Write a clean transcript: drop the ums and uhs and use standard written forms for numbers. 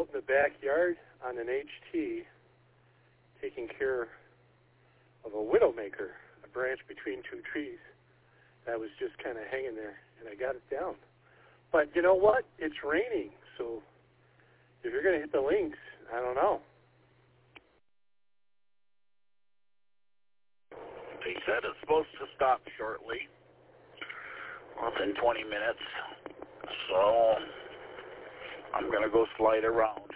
out in the backyard on an HT taking care of a widowmaker, a branch between two trees that was just kind of hanging there, and I got it down. But you know what? It's raining, so if you're going to hit the links, I don't know. They said it's supposed to stop shortly, within 20 minutes, so I'm going to go slide around.